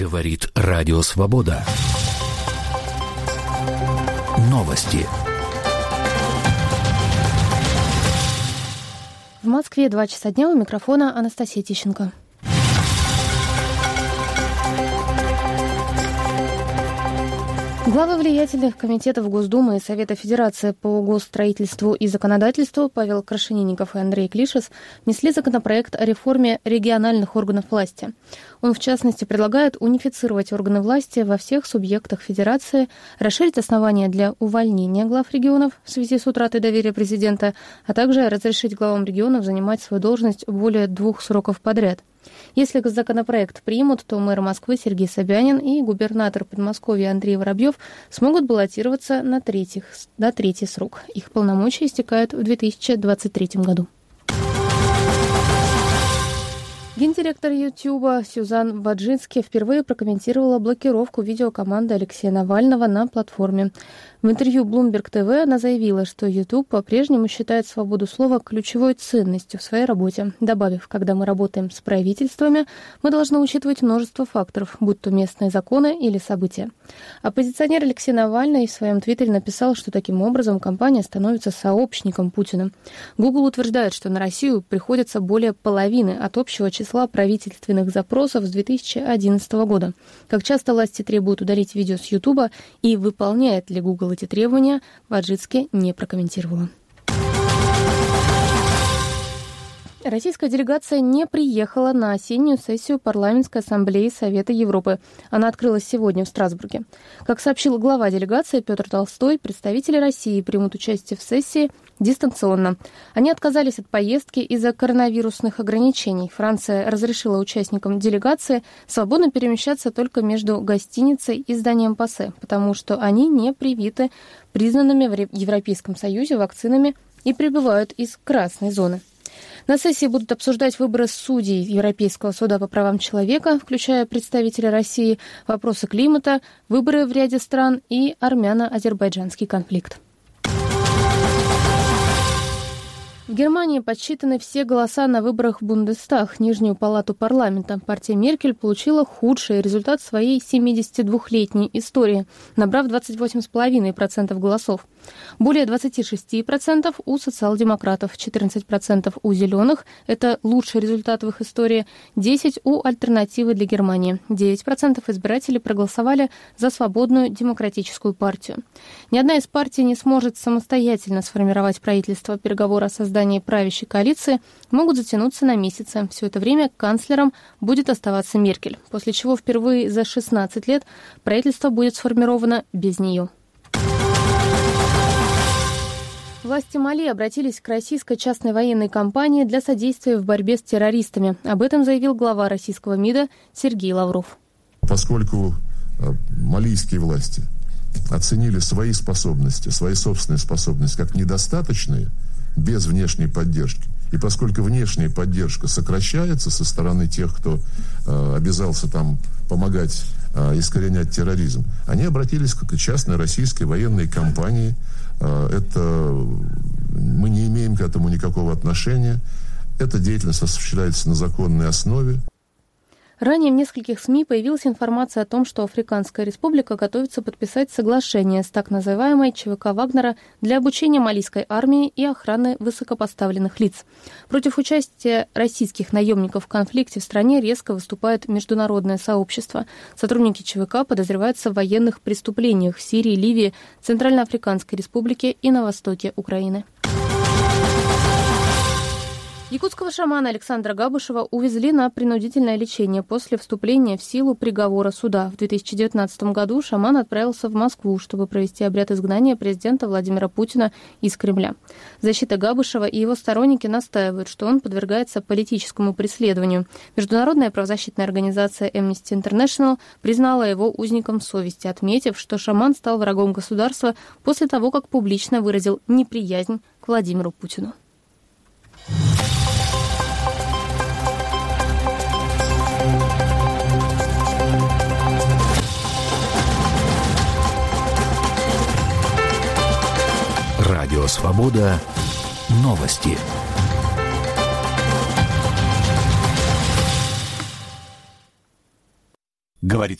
Говорит Радио Свобода. Новости. В Москве 2 часа дня, у микрофона Анастасия Тищенко. Главы влиятельных комитетов Госдумы и Совета Федерации по госстроительству и законодательству Павел Крашенинников и Андрей Клишес внесли законопроект о реформе региональных органов власти. Он, в частности, предлагает унифицировать органы власти во всех субъектах Федерации, расширить основания для увольнения глав регионов в связи с утратой доверия президента, а также разрешить главам регионов занимать свою должность более 2 сроков подряд. Если законопроект примут, то мэр Москвы Сергей Собянин и губернатор Подмосковья Андрей Воробьев смогут баллотироваться на третий срок. Их полномочия истекают в 2023 году. Гендиректор Ютуба Сюзан Ваджински впервые прокомментировала блокировку видеокоманды Алексея Навального на платформе. В интервью Bloomberg TV она заявила, что YouTube по-прежнему считает свободу слова ключевой ценностью в своей работе, добавив, когда мы работаем с правительствами, мы должны учитывать множество факторов, будь то местные законы или события. Оппозиционер Алексей Навальный в своем твиттере написал, что таким образом компания становится сообщником Путина. Google утверждает, что на Россию приходится более половины от общего числа правительственных запросов с 2011 года. Как часто власти требуют удалить видео с YouTube и выполняет ли Google эти требования, Ваджински не прокомментировала. Российская делегация не приехала на осеннюю сессию Парламентской ассамблеи Совета Европы. Она открылась сегодня в Страсбурге. Как сообщил глава делегации Петр Толстой, представители России примут участие в сессии дистанционно. Они отказались от поездки из-за коронавирусных ограничений. Франция разрешила участникам делегации свободно перемещаться только между гостиницей и зданием ПАСЕ, потому что они не привиты признанными в Европейском Союзе вакцинами и прибывают из красной зоны. На сессии будут обсуждать выборы судей Европейского суда по правам человека, включая представителей России, вопросы климата, выборы в ряде стран и армяно-азербайджанский конфликт. В Германии подсчитаны все голоса на выборах в Бундестаг, Нижнюю палату парламента. Партия Меркель получила худший результат своей 72-летней истории, набрав 28,5% голосов. Более 26% у социал-демократов, 14% у зеленых, это лучший результат в их истории, 10% у альтернативы для Германии, 9% избирателей проголосовали за свободную демократическую партию. Ни одна из партий не сможет самостоятельно сформировать правительство. Переговоры о создании правящей коалиции могут затянуться на месяцы. Все это время канцлером будет оставаться Меркель, после чего впервые за 16 лет правительство будет сформировано без нее. Власти Мали обратились к российской частной военной компании для содействия в борьбе с террористами. Об этом заявил глава российского МИДа Сергей Лавров. Поскольку малийские власти оценили свои способности, свои собственные способности как недостаточные, без внешней поддержки, и поскольку внешняя поддержка сокращается со стороны тех, кто обязался там помогать искоренять терроризм, они обратились к частной российской военной компании. Мы не имеем к этому никакого отношения. Эта деятельность осуществляется на законной основе. Ранее в нескольких СМИ появилась информация о том, что Африканская республика готовится подписать соглашение с так называемой ЧВК Вагнера для обучения малийской армии и охраны высокопоставленных лиц. Против участия российских наемников в конфликте в стране резко выступает международное сообщество. Сотрудники ЧВК подозреваются в военных преступлениях в Сирии, Ливии, Центральноафриканской республике и на востоке Украины. Якутского шамана Александра Габышева увезли на принудительное лечение после вступления в силу приговора суда. В 2019 году шаман отправился в Москву, чтобы провести обряд изгнания президента Владимира Путина из Кремля. Защита Габышева и его сторонники настаивают, что он подвергается политическому преследованию. Международная правозащитная организация Amnesty International признала его узником совести, отметив, что шаман стал врагом государства после того, как публично выразил неприязнь к Владимиру Путину. Радио Свобода. Новости. говорит